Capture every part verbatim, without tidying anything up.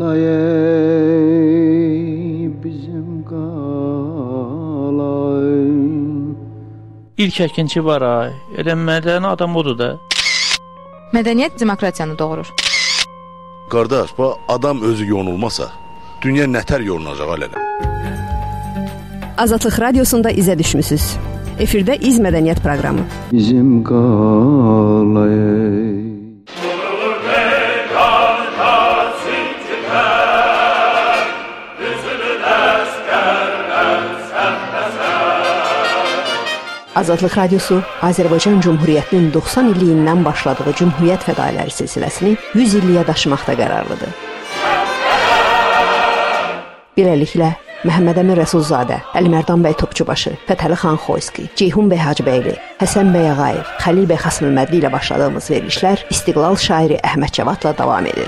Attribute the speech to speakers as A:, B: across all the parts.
A: qalay bizim qalay.
B: İlk əkinçi var ay. Elə mədəni adam odur da.
C: Mədəniyyət demokratiyanı doğurur.
D: Qardaş, bu adam özü yonulmasa, dünya nətər yonulacaq alələ?
E: Azadlıq Radiosunda izə düşmüsünüz. Efirdə İz Mədəniyyət proqramı.
A: Bizim qalay.
E: Azadlıq Radiosu Azərbaycan Cumhuriyyətinin doxsan illiyindən başladığı Cumhuriyyət fədailəri silsiləsini yüz illiyə daşımaqda qərarlıdır. Beləliklə, Məhəmməd Əmin Rəsulzadə, Əlimərdan bəy Topçubaşı, Fətəli xan Xoyski, Ceyhun bəy Hacıbəyli, Həsən bəy Ağayev, Xəlil bəy Xasmülmədli ilə başladığımız verilişlər İstiqlal şairi Əhməd Cavadla davam edir.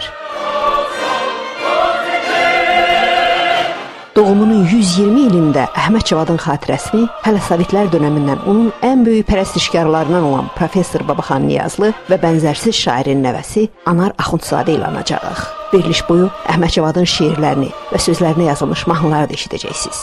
E: Doğumunun yüz iyirmi ilində Əhməd Cavadın xatirəsini hələ Sovetlər dönəmindən onun ən böyük pərəstişkarlarından olan Professor Babaxan Niyazlı və bənzərsiz şairin nəvəsi Anar Axundzadə ilə anacağıq. Veriliş boyu Əhməd Cavadın şeirlərini və sözlərinə yazılmış mahnıları da eşidəcəksiniz.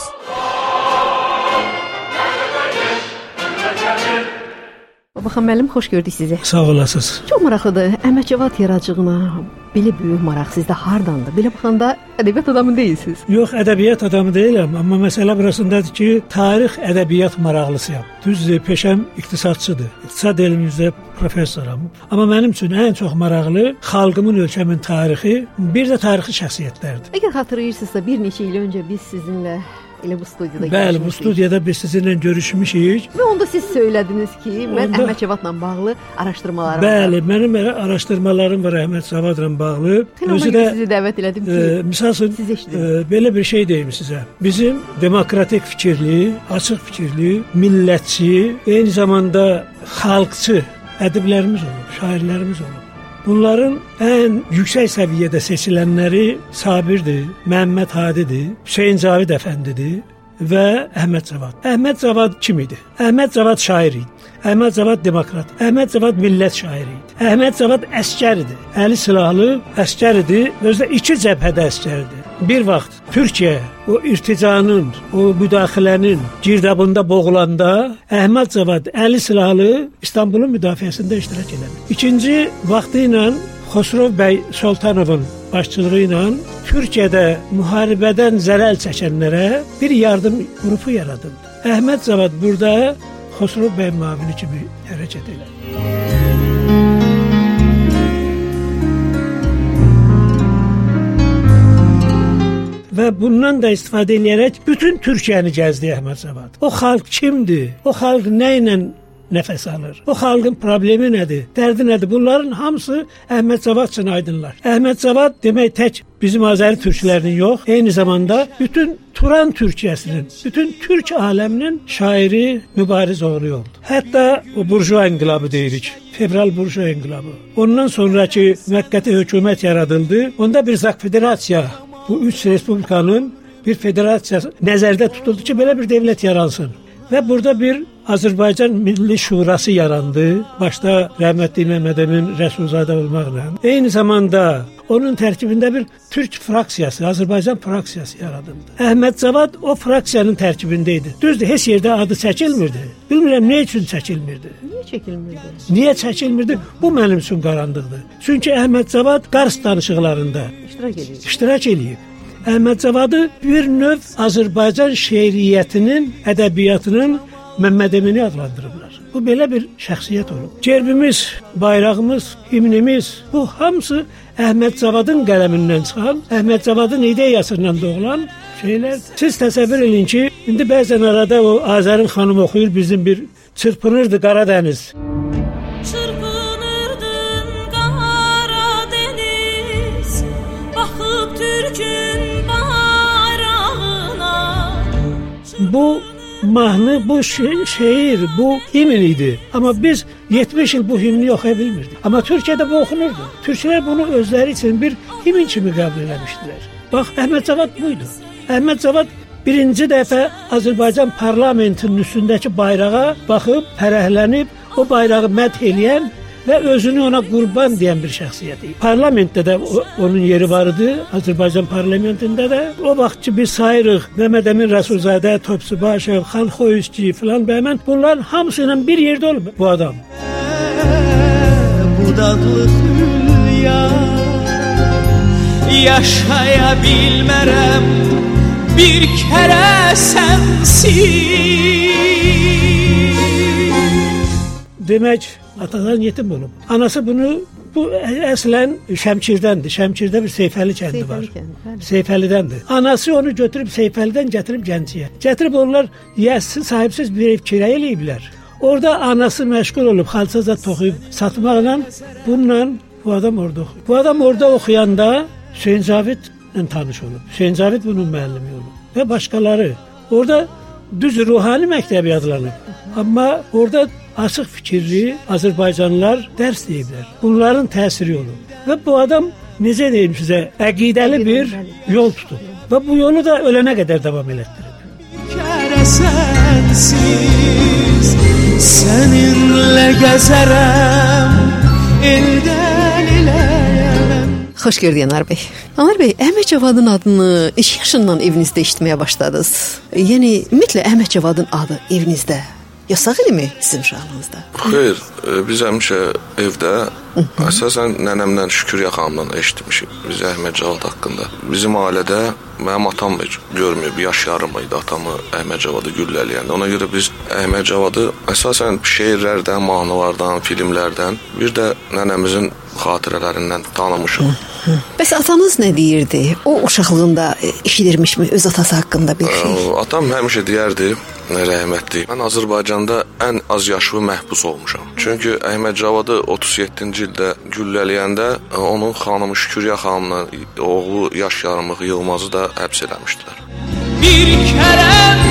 E: Babaxan müəllim, xoş gördük sizi.
F: Sağ olasınız.
E: Çox maraqlıdır. Əhməd Cavad yaradıcılığına belə böyük maraq sizdə hardandır? Belə baxanda ədəbiyyat adamı deyilsiniz.
F: Yox, ədəbiyyat adamı deyiləm, amma məsələ burasındadır ki, tarix ədəbiyyat maraqlısıyam. Düzdür, peşəm iqtisadçıdır. İqtisad elmində professoram. Amma mənim üçün ən çox maraqlı xalqımın, ölkəmin tarixi, bir də tarixi şəxsiyyətlərdir.
E: Əgər xatırlayırsınızsa, bir neçə il öncə biz sizinlə elə bu studiyada
F: görüşmüşük. Bəli, bu studiyada biz sizinlə görüşmüşük.
E: Və onda siz söylədiniz ki, mən onda... Əhməd Cavadla bağlı araşdırmalarım
F: Bəli, var.
E: Bəli,
F: mənim araşdırmalarım var Əhməd Cavadla bağlı.
E: Özü də sizi dəvət elədim ki,
F: e, misal üçün e, belə bir şey deyim sizə. Bizim demokratik fikirli, açıq fikirli, millətçi, eyni zamanda xalqçı ədiblərimiz olub, şairlərimiz olub. Bunların ən yüksək səviyyədə seçilənləri Sabirdir, Məhəmməd Hadidir, Hüseyn Cavid əfəndidir və Əhməd Cavad. Əhməd Cavad kim idi? Əhməd Cavad şair idi. Əhməd Cavad demokrat. Əhməd Cavad millət şairi idi. Əhməd Cavad əskər idi. Əli silahlı əskər idi. Özdə iki cəbhədə əskər idi. Bir vaxt Türkiyə o irticanın, o müdaxilənin girdabında boğulanda Əhməd Cavad əli silahlı İstanbulun müdafiəsində iştirak elədi. İkinci vaxtı ilə Xosrov bəy Sultanovun başçılığı ilə Türkiyədə müharibədən zərər çəkənlərə bir yardım qrupu yaradıldı. Əhməd Cavad burada Xosrov bəy müavini kimi hərəkət elədi. Və bundan da istifadə edərək bütün Türkiyəni gəzdi Əhməd Cavad. O xalq kimdir? O xalq nə ilə nəfəs alır? O xalqın problemi nədir? Dərdi nədir? Bunların hamısı Əhməd Cavad üçün aydınlar. Əhməd Cavad demək tək bizim Azəri türklərinin yox, eyni zamanda bütün Turan Türkiyəsinin, bütün Türk aləminin şairi, mübariz oğlu oldu. Hətta o burjua inqilabı deyirik. Fevral burjua inqilabı. Ondan sonraki müvəqqəti hökumət yaradıldı. Onda bir zak federasiya, bu üç respublikanın bir federasiyası nəzərdə tutuldu ki, belə bir dövlət yaransın. Və burada bir Azərbaycan Milli Şurası yarandı. Başda rəhmətli Məhəmməd Əmin Rəsulzadə olmaqla. Eyni zamanda onun tərkibində bir Türk fraksiyası, Azərbaycan fraksiyası yaradıldı. Əhməd Cavad o fraksiyanın tərkibində idi. Düzdür, heç yerdə adı çəkilmirdi. Bilmirəm nə üçün çəkilmirdi.
E: Niyə çəkilmirdi?
F: Niyə çəkilmirdi? Bu mənim üçün qaranlıqdır. Çünki Əhməd Cavad Qars danışıqlarında
E: iştirak edib.
F: İştirak edib. Əhməd Cavadı bir növ Azərbaycan şeiriyyətinin, ədəbiyyatının Məhəmməd Əmini adlandırıblar. Bu belə bir şəxsiyyət olub. Gerbimiz, bayrağımız, himnimiz, bu hamısı Əhməd Cavadın qələmindən çıxan, Əhməd Cavadın ideyasından doğulan şeylərdir. Siz təsəvvür edin ki, indi bəzən arada o Azərin xanım oxuyur, bizim bir çırpınırdı Qaradəniz.
G: Çırpınırdın Qaradəniz, baxıb Türkün bayrağına.
F: Bu mahnı, bu şe- şeir, bu himn idi. Amma biz yetmiş il bu himni oxuya bilmirdik. Amma Türkiyədə bu oxunurdu. Türklər bunu özləri üçün bir himn kimi qəbul eləmişdilər. Bax, Əhməd Cavad buydu. Əhməd Cavad birinci dəfə Azərbaycan parlamentinin üstündəki bayrağa baxıb, fərəhlənib, o bayrağı məth eləyən və özünü ona qurban deyən bir şəxsiyyət idi. Parlamentdə də o, onun yeri var idi, Azərbaycan parlamentində də. O vaxt ki biz sayırıq Məhəmməd Əmin Rəsulzadə, Topçubaşov, Xan Xoyuzçi filan bəmən, bunların hamısı ilə bir yerdə olub bu adam.
G: Budaqlı hülya yaşaya bilmərəm bir kərə sənsiz.
F: Demək, atadan yetim olub. Anası bunu, bu əslən Şəmkirdəndir. Şəmkirdə bir Seyfəli kəndi var. Seyfəlidəndir. Anası onu götürüb Seyfəlidən gətirib Gəncəyə. Gətirib onlar yəssiz, sahibsiz bir ev kirayə eləyiblər. Orada anası məşğul olub, xalçaza toxuyub satmaqla, bununla bu adam orada oxuyub. Bu adam orada oxuyanda Hüseyn Cavidlə tanış olub. Hüseyn Cavid bunun müəllimi olub və başqaları. Orada düz ruhani məktəbi adlanıb. Amma orada açıq fikirli Azərbaycanlılar dərs deyiblər. Bunların təsiri olub. Və bu adam, necə deyim sizə, əqidəli bir yol tutub. Və bu yolu da ölənə qədər davam elətdirib.
G: Kərəsənsiz, səninlə gəzərəm, eldən eləyəm.
E: Xoş gördük Anar bəy. Anar bəy, Əhməd Cavadın adını neçə yaşından evinizdə eşitməyə başladınız? Yəni, ümumiyyətlə Əhməd Cavadın adı evinizdə yasaq ilmi sizin uşaqlığınızda?
H: Xeyr, biz həmişə evdə əsasən nənəmdən, Şüküryə xanımdan eşitmişik biz Əhməd Cavad haqqında. Bizim ailədə mənim atam görməyib, yaş yarım idi atamı Əhməd Cavadı güllələyəndə. Ona görə biz Əhməd Cavadı əsasən şeirlərdən, mahnılardan, filmlərdən, bir də nənəmizin xatirələrindən tanımışıq.
E: Bəs atanız nə deyirdi? O uşaqlığında eşidirmişmi öz atası haqqında bir şey?
H: Atam həmişə deyərdi, rəhmətli. Mən Azərbaycanda ən az yaşlı məhbus olmuşam. Çünki Əhməd Cavadı otuz yeddinci ildə güllələyəndə onun xanımı Şüküryə xanımla oğlu yaş yarımlıq Yılmazı da həbs eləmişdilər.
G: Bir kərəm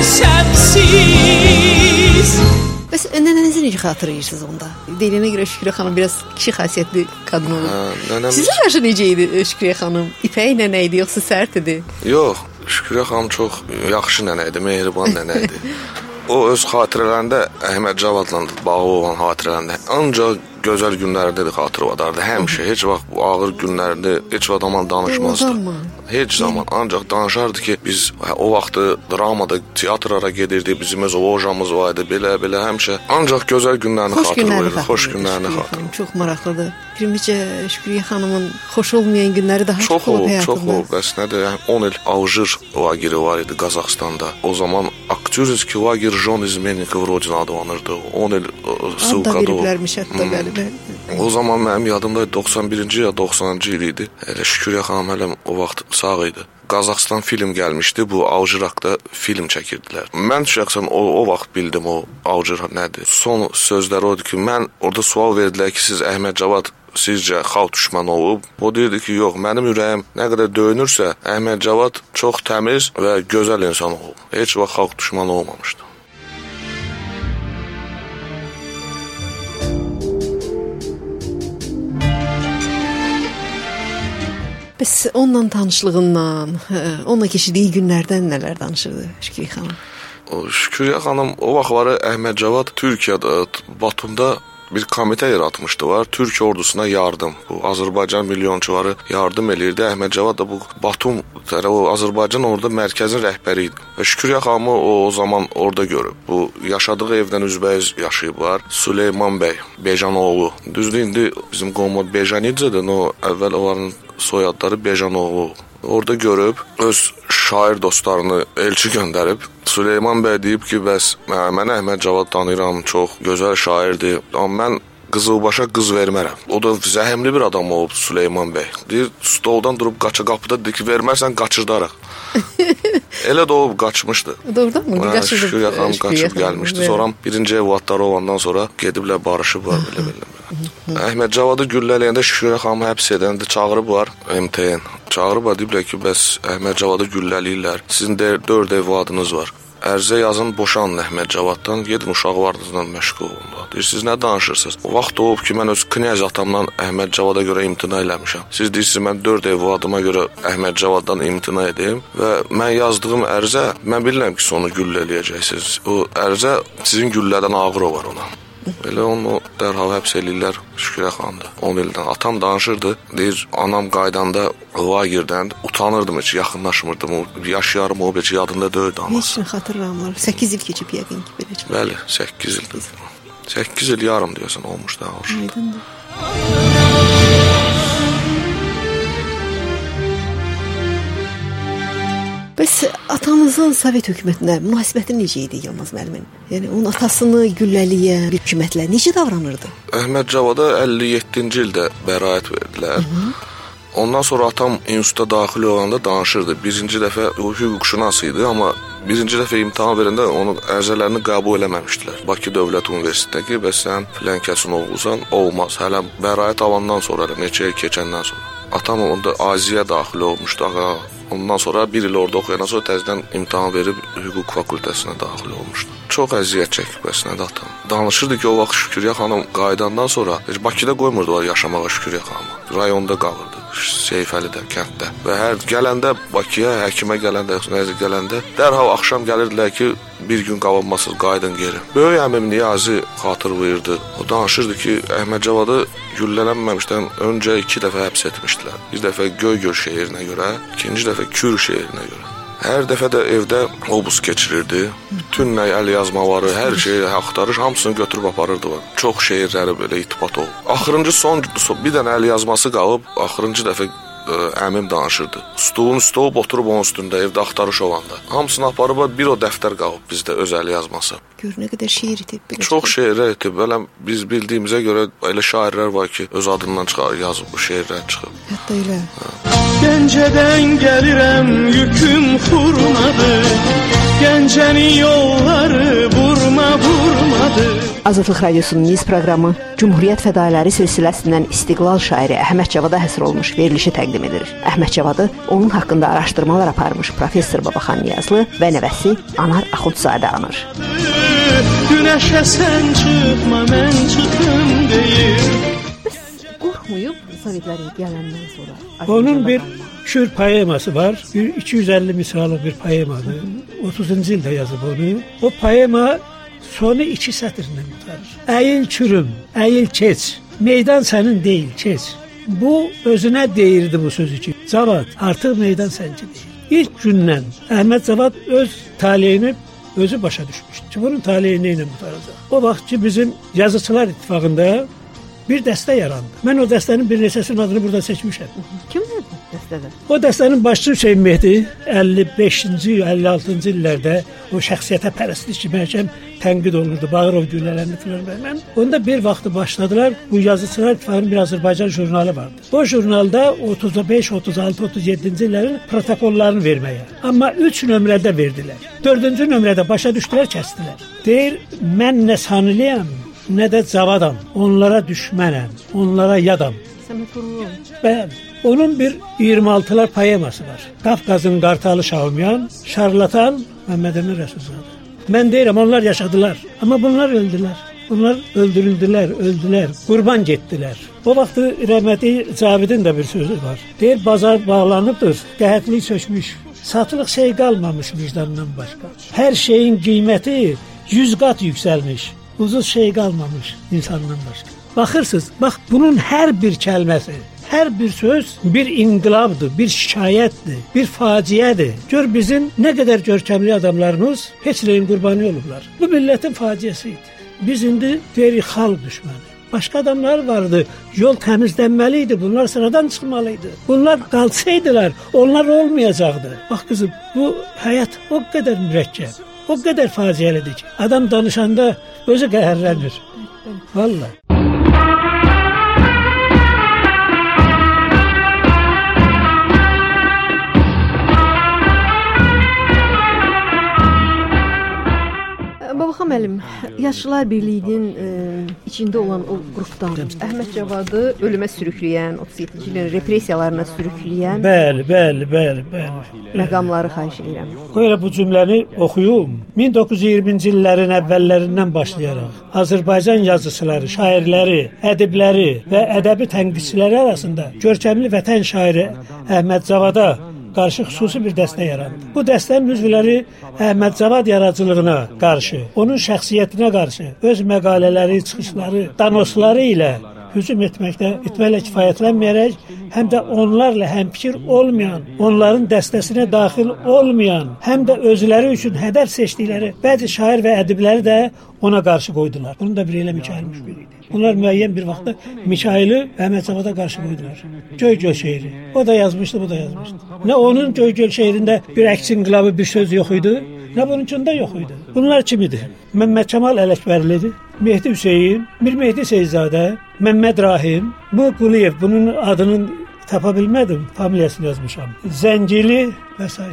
G: sənsiz.
E: Bəs nənənizi necə xatırlayırsınız onda? Deyilənə görə Şüküryə xanım biraz kişi xasiyyətli qadın olub. Nənəmiz... Sizə qarşı necə idi Şüküryə xanım? İpək nənə idi, yoxsa sərt idi?
H: Yox, Şüküryə xanım çox yaxşı nənə idi, mehriban nənə idi. O öz xatirələrində Əhməd Cavadla bağlı olan xatirələrində ancaq gözəl günlərində də xatırladardı. Həmişə, heç vaxt bu ağır günlərində heç vaxt aman danışmazdı. Heç zaman. Ancaq danışardı ki, biz o vaxtı dramada, teatrlara gedirdik, bizim öz lojamız var idi, belə-belə həmişə. Ancaq gözəl günlərini xatırlayırdı, xoş günlərini xatırlayırdı.
E: Çox maraqlıdır. Primicə Şüküryə xanımın xoş olmayan günləri daha çox olub həyatında.
H: Çox olub, bəs nədir? on il Alжир lageri var idi Qazaxstanda. O zaman Aktyorski lager Jon İzmennikov Rodin adlanırdı. on il ссылкada
E: olub. Adda veriblərmiş hətta bəli.
H: O zaman mənim yadımda doxsan birinci ya doxsanıncı il idi. Elə Şüküryə xanım hələ o vaxt sağ idi. Qazaxstan film gəlmişdi. Bu Alжир haqqında film çəkirdilər. Mən şəxsən o, o vaxt bildim o Alжир nədir. Son sözləri odur ki, mən orada sual verdilər ki, siz Əhməd Cavad sizcə xalq düşmanı olub? O deyirdi ki, yox, mənim ürəyim nə qədər döyünürsə, Əhməd Cavad çox təmiz və gözəl insan olub. Heç vaxt xalq düşmanı olmamışdı.
E: Bəs onunla tanışlığından, onunla keçirdiyi günlərdən nələr danışırdı Şüküryə xanım?
H: Şüküryə xanım o vaxtları Əhməd Cavad Türkiyədə, Batumda bir komitə yaratmışdılar. Türk ordusuna yardım. Bu Azərbaycan milyonçuları yardım eləyirdi. Əhməd Cavad da bu Batum, o Azərbaycan orada mərkəzin rəhbəri idi. Və Şüküryə xanımı o, o zaman orada görüb. Bu yaşadığı evdən üzbəyiz yaşayıblar. Süleyman bəy, Bejanoğlu. Düzdür, indi bizim qomod Bejanicədir. O əvvəl onların soyadları Bejanoğlu. Orada görüb, öz şair dostlarını elçi göndərib. Süleyman bəy deyib ki, bəs mən Əhməd Cavad tanıyıram, çox gözəl şairdir. Amma mən qızılbaşa qız vermərəm. O da zəhmli bir adam olub Süleyman bəy. Deyir, stoldan durub qaça qapıda deyir ki, vermərsən qaçırdaraq. Elə də olub qaçmışdı.
E: Doğrudan mı? Qaçırdı.
H: Şüküryə xanım qaçıb gəlmişdi. Sonra birinci evlatları olandan sonra gediblər barışıblar belə-belə. Əhməd Cavadı güllələyəndə Şüküryə xanımı həbs edəndə çağırıblar M T N. Çağırıblar, deyiblər ki, bəs Əhməd Cavadı güllələyirlər. Sizin dörd evladınız var. Ərzə yazın, boşanın Əhməd Cavaddan, gedin uşaqlarınızla məşğul olun. Deyir, siz nə danışırsınız? O vaxt olub ki, mən öz knyaz atamdan Əhməd Cavada görə imtina eləmişəm. Siz deyirsiniz, mən dörd evladıma görə Əhməd Cavaddan imtina edeyim və mən yazdığım ərzə, mən bilirəm ki, sonu güllələyəcəksiniz. O ərzə sizin güllədən ağır var ona. Elə onu dərhal həbs eləyirlər Şükürə xanımda. on ildən. Atam danışırdı. Deyir, anam qaydanda lagerdən utanırdım heç, yaxınlaşmırdım. O yaşayarım o heç yadında deyildi anası.
E: Heç xatırlamır. səkkiz il keçib yəqin ki beləcə.
H: Bəli, səkkiz il. səkkiz il yarım deyəsən olmuş da o.
E: Aydındır. Bəs atanızın Sovet hökumətinə münasibəti necə idi Yılmaz müəllimin? Yəni onun atasını güllələyə bir hökumətlə necə davranırdı?
H: Əhməd Cavada əlli yeddinci ildə bəraət verdilər. Hı -hı. Ondan sonra atam instituta daxil olanda danışırdı. Birinci dəfə o hüquqşünas idi, amma birinci dəfə imtahan verəndə onun ərizələrini qəbul eləməmişdilər. Bakı Dövlət Universitetində ki, bəs sən filan kəsin oğlusan, olmaz. Hələ bəraət alandan sonra, neçə il keçəndən sonra. Atam onda Aziyə daxil olmuşdu. Ağa. Ondan sonra bir il orada oxuyandan sonra təzədən imtahan verib hüquq fakültəsinə daxil olmuşdu. Çox əziyyət çəkib bəsnədə atam. Danışırdı ki, o vaxt Şükürə xanım qayıdandan sonra Bakıda qoymurdular yaşamağa Şükürə xanımı. Rayonda qalırdı. Seyfəlidə, kənddə. Və hər gələndə Bakıya, həkimə gələndə, nəzə gələndə dərhal axşam gəlirdilər ki, bir gün qalınmasız qayıdın geri. Böyük əmim Niyazi xatırlayırdı. O danışırdı ki, Əhməd Cavadı güllələnməmişdən öncə iki dəfə həbs etmişdilər. Bir dəfə Göygöl şeirinə görə, ikinci dəfə Kür şeirinə görə. Hər dəfə də evdə obus keçirirdi. Bütün nə əl yazmaları, hər şeyi axtarır, hamısını götürüb aparırdı. Çox şeirləri belə itibat olub. Axırıncı son bir dənə əl yazması qalıb, axırıncı dəfə ə, əmim danışırdı. Stolun üstə olub oturub onun üstündə evdə axtarış olanda. Hamısını aparıb bir o dəftər qalıb bizdə öz əl yazması.
E: Gör nə qədər şeir itib.
H: Çox şeirlər itib. Belə biz bildiyimizə görə elə şairlər var ki, öz adından çıxar, yazıb bu şeirlər çıxıb.
E: Hətta elə.
G: Gəncədən gəlirəm, yüküm xurmadır. Gəncəni yolları vurma vurmadır.
E: Azadlıq Radiosunun Niz proqramı Cümhuriyyət fədailləri silsiləsindən İstiqlal şairi Əhməd Cavada həsr olmuş verilişi təqdim edir. Əhməd Cavadı onun haqqında araşdırmalar aparmış professor Babaxan Niyazlı və nəvəsi Anar Axundzadə anır.
G: Günəşə sən çıxma, mən çıxım deyir.
E: Bəs qorxmayıb Sovetlərin gələndən sonra?
F: Onun bir şür poeması var. Bir iki yüz əlli misralı bir poemadır. otuzuncu ildə yazıb onu. O poema sonu iki sətirlə tutarır. Əyil çürüm, əyil keç, meydan sənin deyil, keç. Bu özünə deyirdi bu sözü ki, Cavad, artıq meydan sənci deyil. İlk gündən Əhməd Cavad öz taleyini özü başa düşmüşdü ki, bunun taleyi neynə mutaracaq. O vaxt ki, bizim Yazıçılar İttifaqında bir dəstə yarandı. Mən o dəstənin bir neçəsinin adını burada seçmişəm.
E: Kimdir dəstədə?
F: O dəstənin başçısı Hüseyn Mehdi əlli beşinci, əlli altıncı illərdə o şəxsiyyətə pərəstlik kimi həkəm tənqid olunurdu. Bağırov güllələrini filan verməm. Onda bir vaxtı başladılar. Bu Yazıçılar İttifaqının bir Azərbaycan jurnalı vardı. O jurnalda otuz beş, otuz altı, otuz yeddinci illərin protokollarını verməyə. Amma üç nömrədə verdilər. dördüncü nömrədə başa düşdülər, kəsdilər. Deyir, mən nə sanılıyam, nə də Cavadam. Onlara düşmənəm, onlara yadam.
E: Səməd Vurğun.
F: Bəli. Onun bir iyirmi altılar poeması var. Qafqazın qartalı Şahumyan, şarlatan Məmməd Əmin Rəsulzadə. Mən deyirəm, onlar yaşadılar. Amma bunlar öldülər. Bunlar öldürüldülər, öldülər, qurban getdilər. O vaxtı rəhmətli Cavidin də bir sözü var. Deyir, bazar bağlanıbdır, qəhətlik çökmüş. Satılıq şey qalmamış vicdandan başqa. Hər şeyin qiyməti yüz qat yüksəlmiş. Ucuz şey qalmamış insandan başqa. Baxırsınız, bax bunun hər bir kəlməsi, hər bir söz bir inqilabdır, bir şikayətdir, bir faciədir. Gör bizim nə qədər görkəmli adamlarımız heç nəyin qurbanı olublar. Bu millətin faciəsi idi. Biz indi deyirik xalq düşməni. Başqa adamlar vardı, yol təmizlənməli idi, bunlar sıradan çıxmalı idi. Bunlar qalsaydılar, onlar olmayacaqdı. Bax qızım, bu həyat o qədər mürəkkəb, o qədər faciəlidir ki, adam danışanda özü qəhərlənir. Vallahi.
E: Babaxan müəllim, Yaşlılar Birliyinin e, içində olan o qrupdan Əhməd Cavadı ölümə sürükləyən, otuz yeddinci ilin repressiyalarına sürükləyən
F: Bəli, bəli, bəli, bəli.
E: məqamları xahiş edirəm.
F: Qoyla bu cümləni oxuyum. min doqquz yüz iyirminci illərin əvvəllərindən başlayaraq Azərbaycan yazıçıları, şairləri, ədibləri və ədəbi tənqidçiləri arasında görkəmli vətən şairi Əhməd Cavada qarşı xüsusi bir dəstə yarandı. Bu dəstənin üzvləri Əhməd Cavad yaradıcılığına qarşı, onun şəxsiyyətinə qarşı, öz məqalələri, çıxışları, danosları ilə hücum etməkdə etməklə kifayətlənməyərək, həm də onlarla həmfikir olmayan, onların dəstəsinə daxil olmayan, həm də özləri üçün hədəf seçdikləri bəzi şair və ədibləri də ona qarşı qoydular. Bunun da biri elə Mikail Müşbir idi. Bunlar müəyyən bir vaxtda Mikaili Əhməd Cavada qarşı qoydular. Göy-göl şeiri. O da yazmışdı, bu da yazmışdı. Nə onun Göy-göl şeirində bir əks inqilabı bir söz yox idi, nə bununkunda yox idi. Bunlar kim idi? Məmməd Kəmal Ələkbərlidir, Mehdi Hüseyin, Mir Mehdi Seyzadə, Məmməd Rahim, bu Quliyev, bunun adını tapa bilmədim, familiyasını yazmışam. Zəngili və s.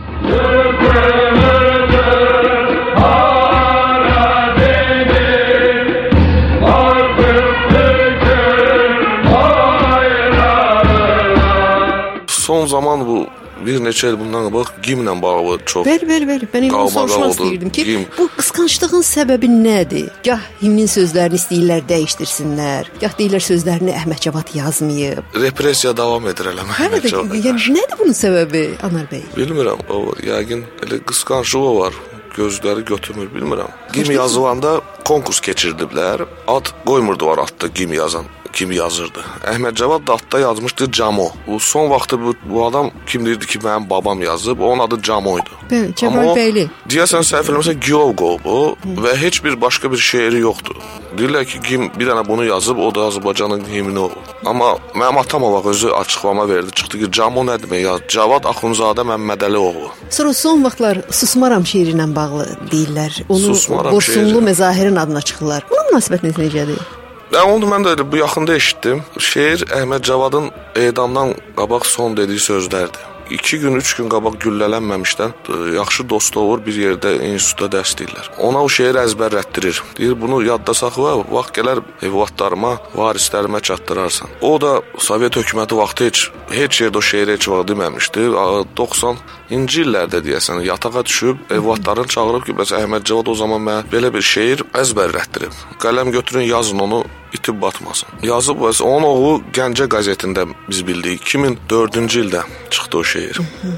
H: Son zaman bu bir neçə il bundan qabaq gimlə bağlı çox.
E: Ver, ver, ver. Mən indi soruşmaq istəyirdim ki, gim. Bu qısqanclığın səbəbi nədir? Gah himnin sözlərini istəyirlər dəyişdirsinlər, gah deyirlər sözlərini Əhməd Cavad yazmayıb.
H: Repressiya davam edir elə Əhməd Cavad.
E: Yəni nədir bunun səbəbi, Anar bəy?
H: Bilmirəm, o yəqin elə qısqanclığı var. Gözləri götürmür, bilmirəm. Gim yazılanda konkurs keçirdiblər. Ad qoymurdular adda gim yazan. Kim yazırdı? Əhməd Cavad da adda yazmışdı Camo. Bu son vaxtı bu, bu adam kim deyirdi ki, mənim babam yazıb, onun adı Camoydu.
E: Bəli, Cəmal Bəyli.
H: Deyəsən səhv eləmirəmsə Giyovqo bu və heç bir başqa bir şeiri yoxdur. Deyirlər ki, kim bir dənə bunu yazıb, o da Azərbaycanın himni o. Amma mənim atam o vaxt özü açıqlama verdi, çıxdı ki, Camo nə demək yaz? Cavad Axundzadə Məmmədəlioğlu.
E: Sonra son vaxtlar Susmaram şeiri ilə bağlı deyirlər. Onu Borsunlu Məzahirin adına çıxırlar. Bunun münasibətiniz necədir?
H: Ya onu mən də bu yaxında eşitdim. Şeir Əhməd Cavadın edamdan qabaq son dediyi sözlərdir. İki gün, üç gün qabaq güllələnməmişdən yaxşı dostu olur, bir yerdə institutda dərs deyirlər. Ona o şeiri əzbərlətdirir. Deyir, bunu yadda saxla, vaxt gələr evlatlarıma, varislərimə çatdırarsan. O da Sovet hökuməti vaxtı heç, heç yerdə o şeiri heç vaxt deməmişdi. doxsanıncı illərdə deyəsən, yatağa düşüb, evlatlarını çağırıb ki, bəs Əhməd Cavad o zaman mənə belə bir şeir əzbərlətdirib. Qələm götürün, yazın onu, itib batmasın. Yazıb, onun oğlu Gəncə qəzetində biz bildik. iki min dördüncü ildə çıxdı o şeir.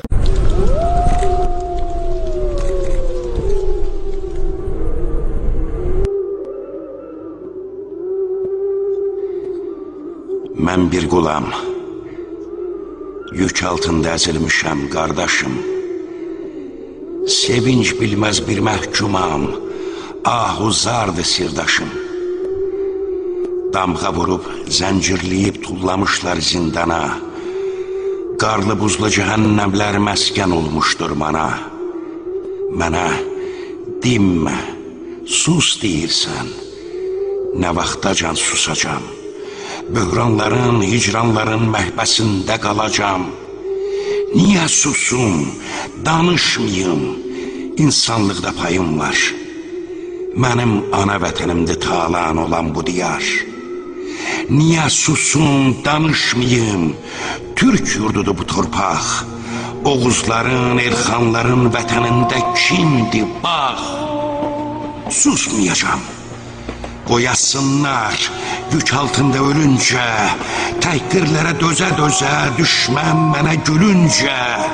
I: Mən bir qulam, yük altında əzilmişəm, qardaşım. Sevinç bilməz bir məhkumam, ahuzardı sirdaşım. Damğa vurub, zəncirləyib tullamışlar zindana. Qarlı buzlu cəhənnəmlər məskən olmuşdur mana. Mənə dinmə, sus deyirsən, nə vaxtacan susacam. Böhranların, hicranların məhbəsində qalacam. Niyə susum, danışmayım, insanlıqda payım var. Mənim ana vətənimdir talan olan bu diyar. Niyə susum, danışmayım, Türk yurdudur bu torpaq. Oğuzların, Elxanların vətənində kimdir, bax. Susmayacam. Qoyasınlar, yük altında ölüncə, təhqirlərə dözə-dözə, düşmən mənə gülüncə.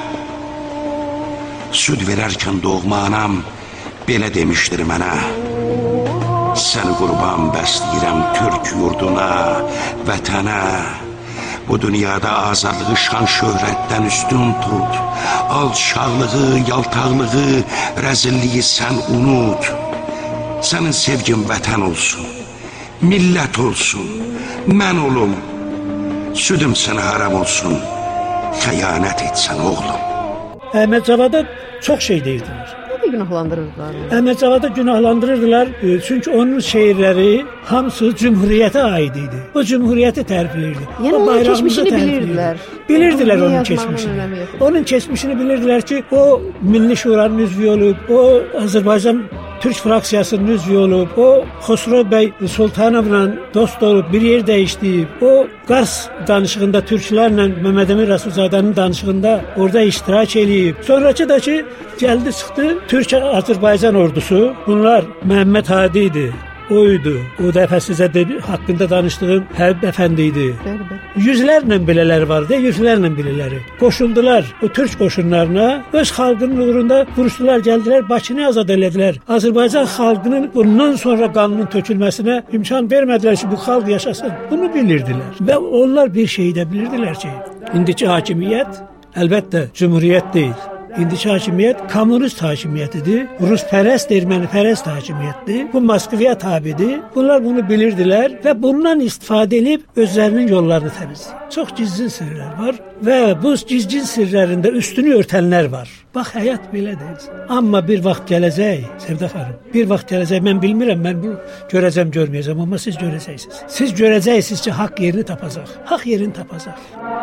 I: Süd verərkən doğma anam belə demişdir mənə. Səni qurban bəsləyirəm Türk yurduna, vətənə. Bu dünyada azadlığı şan şöhrətdən üstün tut. Alçaqlığı, yaltaqlığı, rəzilliyi sən unut. Sənin sevgin vətən olsun, millət olsun, mən olum. Südüm sənə haram olsun, xəyanət etsən oğlum.
F: Əhməd Cavada çox şey deyirdilər.
E: Nədə günahlandırırdılar?
F: Əhməd Cavada günahlandırırdılar, çünki onun şeirləri hamısı cümhuriyyətə aid idi. O cümhuriyyəti tərif edirdi.
E: Yəni onun keçmişini bilirdilər.
F: Bilirdilər onun keçmişini. Onun keçmişini bilirdilər ki, o Milli Şuranın üzvü olub, o Azərbaycan Türk fraksiyasının üzvü olub, o Xosrov bəy Sultanovla dost olub, bir yer dəyişdiyib, o Qars danışığında türklərlə Məmməd Əmin Rəsulzadənin danışığında orada iştirak eləyib. Sonrakı da ki, gəldi çıxdı Türk Azərbaycan ordusu. Bunlar Məhəmməd Hadi idi, oydu. O dəfə sizə de, haqqında danışdığım Həbib əfəndi idi. Yüzlərlə belələri vardı, yüzlərlə belələri. Qoşuldular o türk qoşunlarına, öz xalqının uğrunda vuruşdular, gəldilər, Bakını azad elədilər. Azərbaycan xalqının bundan sonra qanının tökülməsinə imkan vermədilər ki, bu xalq yaşasın. Bunu bilirdilər və onlar bir şey də bilirdilər ki, indiki hakimiyyət əlbəttə cümhuriyyət deyil. İndiki hakimiyyət kommunist hakimiyyətidir. Ruspərəst, ermənipərəst hakimiyyətdir. Bu Moskvaya tabedir. Bunlar bunu bilirdilər və bundan istifadə edib özlərinin yollarını təmizləyir. Çox gizlin sirlər var və bu gizlin sirlərində üstünü örtənlər var. Bax, həyat belədir. Amma bir vaxt gələcək, Sevda xanım, bir vaxt gələcək, mən bilmirəm, mən bu görəcəm, görməyəcəm, amma siz görəcəksiniz. Siz görəcəksiniz ki, haqq yerini tapacaq. Haqq yerini tapacaq.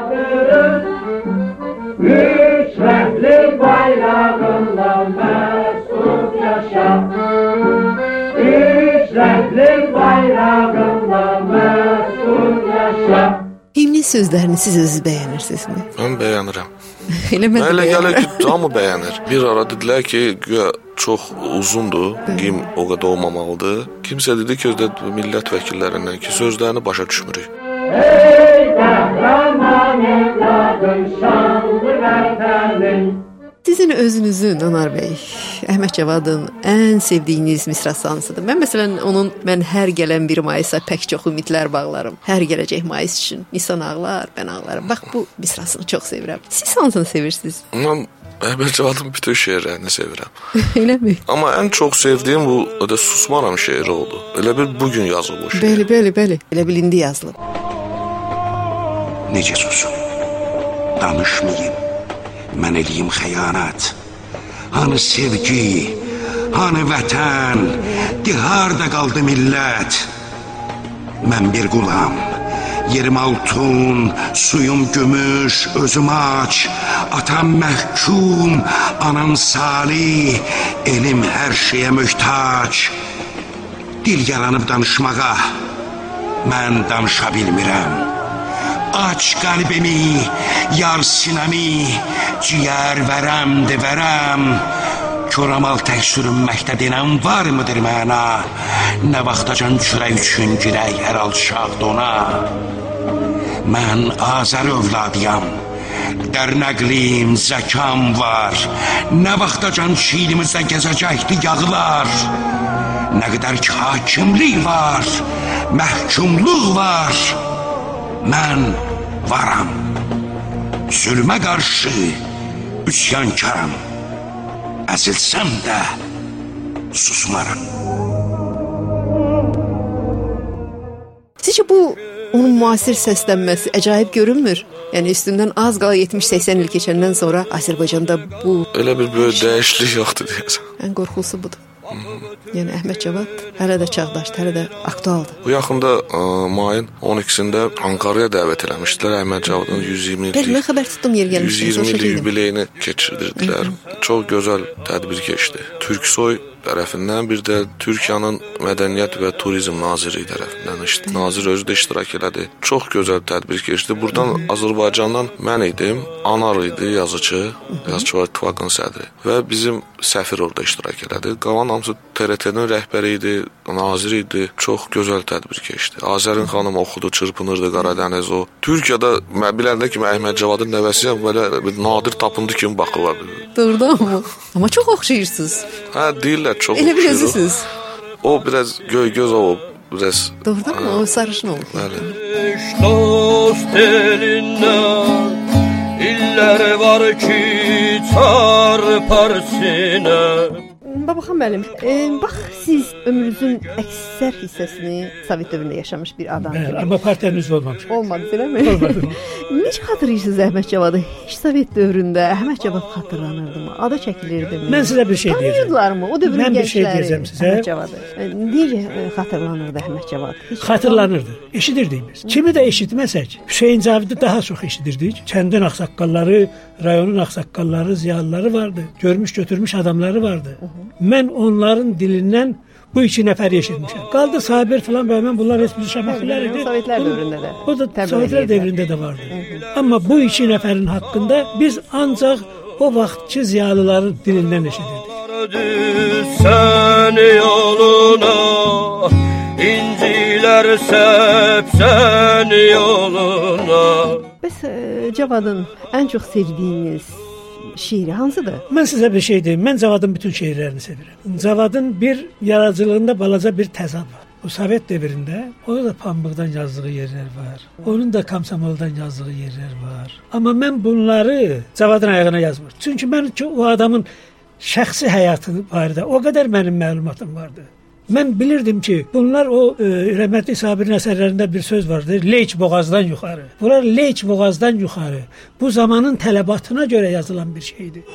F: Üç rəngli bayrağınla məsud yaşa. Üç rəngli bayrağınla məsud yaşa.
E: Himnin sözlərini siz özünüz bəyənirsinizmi?
H: Mən bəyənirəm.
E: Elə mən
H: Elə gəlir ki, hamı bəyənir. Bir ara dedilər ki, çox uzundur, him o qədər olmamalıdır. Kimsə dedi ki, özdə millət vəkillərindən ki, sözlərini başa düşmürük. Ey qəhrəman evladım, şanlı vətənin.
E: Sizin özünüzün, Anar bəy, Əhməd Cavadın ən sevdiyiniz misrası hansıdır? Mən məsələn onun mən hər gələn bir mayısa pək çox ümidlər bağlarım. Hər gələcək mayıs üçün Nisan ağlar, mən ağlarım. Bax bu misrasını çox sevirəm. Siz hansını sevirsiniz?
H: Mən Əhməd Cavadın bütün şeirlərini sevirəm.
E: Elə mi?
H: Amma ən çox sevdiyim bu da Susmaram şeiri oldu. Elə bir bugün yazılıb o şeir.
E: Bəli, bəli, bəli. Elə bil indi yazılıb.
I: Necə susum? Danışmayım. Mən eləyim xəyanət. Hanı sevgi, hanı vətən, diharda qaldı millət. Mən bir qulam, yerim altun, suyum gümüş, özüm aç. Atam məhkum, anam salih, elim hər şeyə möhtac. Dil yaranıb danışmağa, mən danışa bilmirəm. Aç qəlbimi, yar sinəmi, ciyər vərəm, devərəm. Köramal tək sürünməkdə denəm var mıdır məna? Nə vaxtacan kürək üçün girək hər alçaq dona? Mən Azər övladıyam, dərnəqlim, zəkam var. Nə vaxtacan şiirimizdə gəzəcəkdi yağlar? Nə qədər ki hakimlik var, məhkumluq var. Mən varam, zülmə qarşı üsyankaram. Əzilsəm də susmaram.
E: Sizcə bu onun müasir səslənməsi əcaib görünmür? Yəni üstündən az qala yetmiş səksən il keçəndən sonra Azərbaycanda bu...
H: Elə bir böyük dəyişiklik yoxdur deyəsən.
E: Ən qorxulusu budur. Yəni Əhməd Cavad hələ də çağdaşdır, hələ də aktualdır.
H: Bu yaxında ə, mayın on ikisində Ankara'ya dəvət eləmişdilər. Əhməd Cavadın yüz iyirmi illik
E: mən xəbər tutdum, yer gəlmişdi.
H: yüz iyirmi illik yubileyini keçirdirdilər. Çox gözəl tədbir keçdi. Türksoy tərəfindən, bir də Türkiyənin Mədəniyyət və Turizm Naziri tərəfindən işte, nazir özü də iştirak elədi. Çox gözəl tədbir keçdi. Buradan Azərbaycandan mən idim, Anar idi yazıcı, Yazıçılar İttifaqının sədri və bizim səfir orada iştirak elədi. Qalan hamısı T R T-nin rəhbəri idi, nazir idi. Çox gözəl tədbir keçdi. Azərin xanım oxudu, çırpınırdı Qaradəniz o. Türkiyədə mən biləndə kimi Əhməd Cavadın nəvəsiyəm, belə bir nadir tapıntı kimi baxırlar.
E: Doğrudan mı? Amma çox oxşayırsınız.
H: Hə, deyirlər çox
E: elə bilirsiniz.
H: O biraz göy göz o, biraz.
E: Doğrudan mı? O sarışın oldu.
H: Bəli.
G: Dost elindən illər var ki çarpar sinə.
E: Babaxan müəllim, e, bax siz ömrünüzün əksər hissəsini Sovet dövründə yaşamış bir adam.
F: Bəli, amma partiyamız olmamış.
E: Olmadı, elə mi?
F: Olmadı.
E: Necə xatırlayırsınız Əhməd Cavadı? Heç Sovet dövründə Əhməd Cavad xatırlanırdı mı? Adı çəkilirdi mi?
F: Mən sizə bir şey deyəcəm.
E: Tanıyırdılar mı? O dövrün
F: mən
E: gəncləri.
F: Bir şey deyəcəm sizə.
E: Əhməd Cavadı. Necə xatırlanırdı Əhməd Cavad? Heç
F: xatırlanırdı. Eşidirdik biz. Kimi də eşitməsək, Hüseyn Cavidi daha çox eşidirdik. Kəndin ağsaqqalları, rayonun ağsaqqalları, ziyalıları vardı. Görmüş götürmüş adamları vardı. Uh -huh. Mən onların dilindən bu iki nəfəri eşitmişəm. Qaldı Sabir falan və mən bunlar heç bir şəbəkələr idi.
E: Sovetlər dövründə də.
F: O da Sovetlər dövründə də vardı. Hı -hı. Amma bu iki nəfərin haqqında biz ancaq o vaxtki ziyalıların dilindən eşidirdik.
G: Sən yoluna İncilər səpsən yoluna.
E: Bəs e, Cavadın ən çox sevdiyiniz şeiri hansıdır?
F: Mən sizə bir şey deyim. Mən Cavadın bütün şeirlərini sevirəm. Cavadın bir yaradıcılığında balaca bir təzad var. O Sovet dövründə onun da pambıqdan yazdığı yerlər var. Onun da komsomoldan yazdığı yerlər var. Amma mən bunları Cavadın ayağına yazmır. Çünki mən o adamın şəxsi həyatı barədə o qədər mənim məlumatım vardı. Mən bilirdim ki, bunlar o e, rəhmətli Sabirin əsərlərində bir söz vardır. Leyç boğazdan yuxarı. Bunlar leyç boğazdan yuxarı. Bu zamanın tələbatına görə yazılan bir şeydir.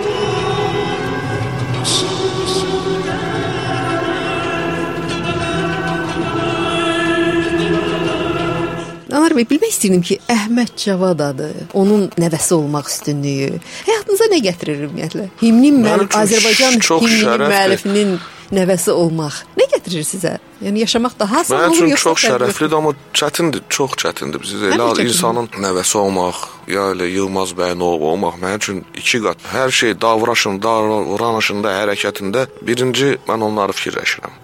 E: Anar bəy, bilmək istəyirdim ki, Əhməd Cavad adı, onun nəvəsi olmaq üstünlüyü həyatınıza nə gətirir ümumiyyətlə? Himnin müəllif, Azərbaycan himnin müəllifinin nəvəsi olmaq nə gətirir sizə? Yəni yaşamaq daha asan olur yoxsa?
H: Mənim üçün çox şərəflidir, amma çətindir, çox çətindir. Bizə elə insanın nəvəsi olmaq, ya elə Yılmaz bəyin oğlu olmaq mənim üçün iki qat. Hər şey davranışında, davranışında, hərəkətində birinci mən onları fikirləşirəm.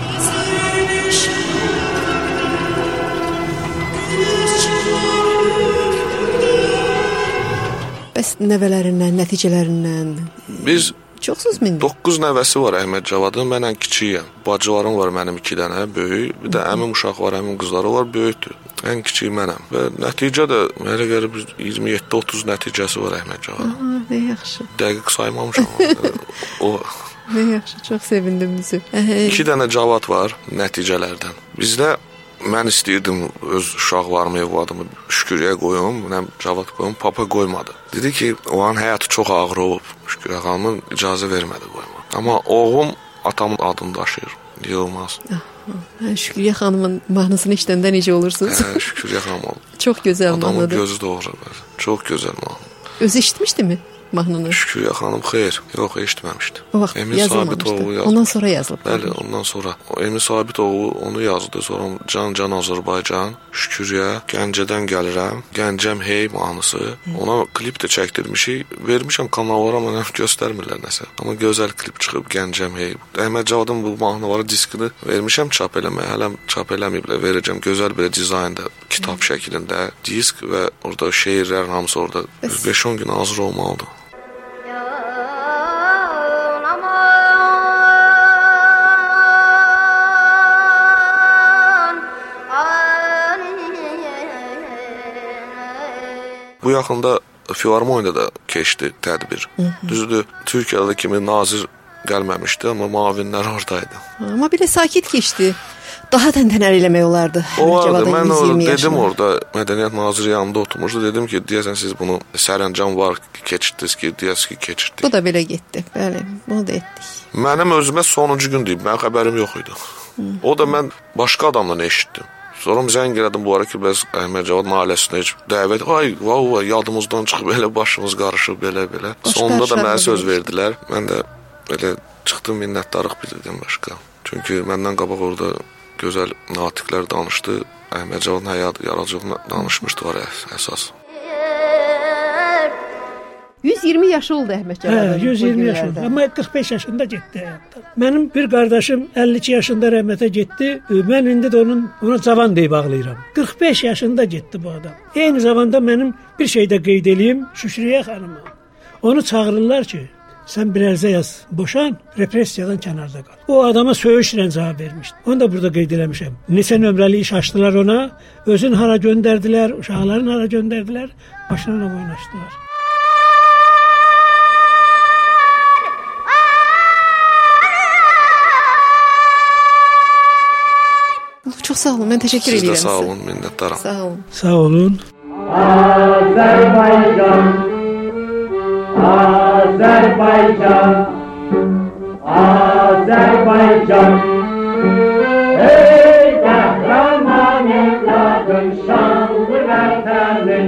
E: Bəs nəvələrindən, nəticələrindən
H: biz
E: çoxsuz mindi?
H: doqquz nəvəsi var Əhməd Cavadın, mən ən kiçiyəm. Bacılarım var mənim iki dənə, böyük. Bir də əmim uşaq var, əmim qızları var, böyükdür. Ən kiçiyi mənəm. Və nəticə də mənə görə iyirmi yeddi otuz nəticəsi var Əhməd Cavadın.
E: Aha, nə yaxşı.
H: Dəqiq saymamışam. O
E: nə yaxşı, çox sevindim bizi.
H: İki dənə Cavad var nəticələrdən. Bizdə mən istəyirdim öz uşaqlarımı, evladımı Şükürəyə qoyum, mən Cavad qoyum, papa qoymadı. Dedi ki, onun həyatı çox ağır olub, Şükürə xanımın icazə vermədi qoyma. Amma oğlum atamın adını daşıyır, Yılmaz.
E: Hə, Şükürə xanımın mahnısını eşidəndə necə olursunuz?
H: Hə, Şükürə xanım oldu.
E: Çox gözəl mahnıdır.
H: Adamın gözü doğru, çox gözəl mahnı.
E: Özü eşitmişdimi mahnını?
H: Şükürə xanım xeyr, yox, eşitməmişdi.
E: O vaxt
H: Emin
E: yazılmamışdı.
H: yazdı.
E: Ondan sonra yazılıb.
H: Bəli, ondan sonra. Emin Sabitoğlu onu yazdı. Sonra Can Can Azərbaycan, Şükürə, Gəncədən gəlirəm, Gəncəm hey mahnısı. Ona klip də çəkdirmişik. Vermişəm kanallara, mənə göstərmirlər nəsə. Amma gözəl klip çıxıb Gəncəm hey. Əhməd Cavadın bu mahnıları diskini vermişəm çap eləməyə. Hələm çap eləməyiblər. Verəcəm gözəl bir dizaynda, kitab şəklində disk və orada şeirlərin hamısı orada beş on gün hazır olmalıdır. Bu yaxında Filarmoniyada da keçdi tədbir. Düzdür, Türkiyədə kimi nazir gəlməmişdi, amma müavinlər oradaydı.
E: Amma belə sakit keçdi. Daha təntənəli eləmək olardı.
H: O vardı, mən o, dedim orada, Mədəniyyət Naziri yanında oturmuşdu, dedim ki, deyəsən siz bunu sərəncam var keçirdiniz ki, deyəsiniz ki, keçirdik.
E: Bu da belə getdi, bəli, bunu da etdik.
H: Mənim özümə sonuncu gün deyib, mənim xəbərim yox idi. Hı. O da mən başqa adamla eşitdim. Sonra zəng elədim bu ara ki, bəs Əhməd Cavadın ailəsinə heç dəvət, ay, vau, yadımızdan çıxıb, belə başımız qarışıb, belə-belə. Sonunda da mənə söz verdilər. Mən də belə çıxdım, minnətdarlıq bildirdim başqa. Çünki məndən qabaq orada gözəl natiqlər danışdı. Əhməd Cavadın həyat yaradıcılığına danışmışdı var əsas.
E: yüz iyirmi yaşı oldu Əhməd Cavadın.
F: Hə, yüz iyirmi yaşı oldu. Amma qırx beş yaşında getdi həyatdan. Mənim bir qardaşım əlli iki yaşında rəhmətə getdi. Mən indi də onun ona cavan deyib ağlayıram. qırx beş yaşında getdi bu adam. Eyni zamanda mənim bir şey də qeyd eləyim Şükriyə xanıma. Onu çağırırlar ki, sən bir ərizə yaz, boşan, repressiyadan kənarda qal. O adama söyüşlə cavab vermişdi. Onu da burada qeyd eləmişəm. Neçə nömrəli iş açdılar ona, özün hara göndərdilər, uşaqların hara göndərdilər, başına oynaşdılar.
E: Çox sağ olun, mən təşəkkür edirəm sizə.
H: Siz də sağ olun, minnətdaram.
E: Sağ olun.
F: Sağ olun.
J: Azərbaycan, Azərbaycan, Azərbaycan, ey qəhrəman evladım, şanlı vətənin,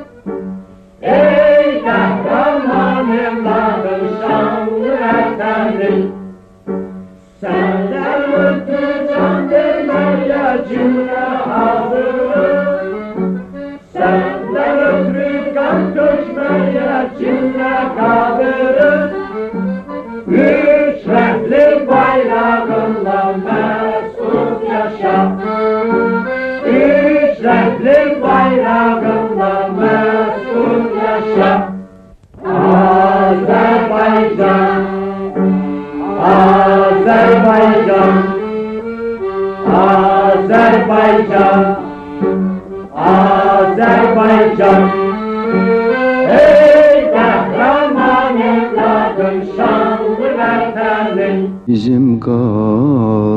J: ey qəhrəman evladım, şanlı vətənin, səndən ötü can verməyə cümlə hazırıq, səndən ötü qan tökməyə cümlə qadırıq, üç rəngli bayrağınla məsud yaşa. Azerbaycan, Azerbaycan, Azerbaycan. Ey kahraman evladım, şanlı vatanın.
A: Bizim kal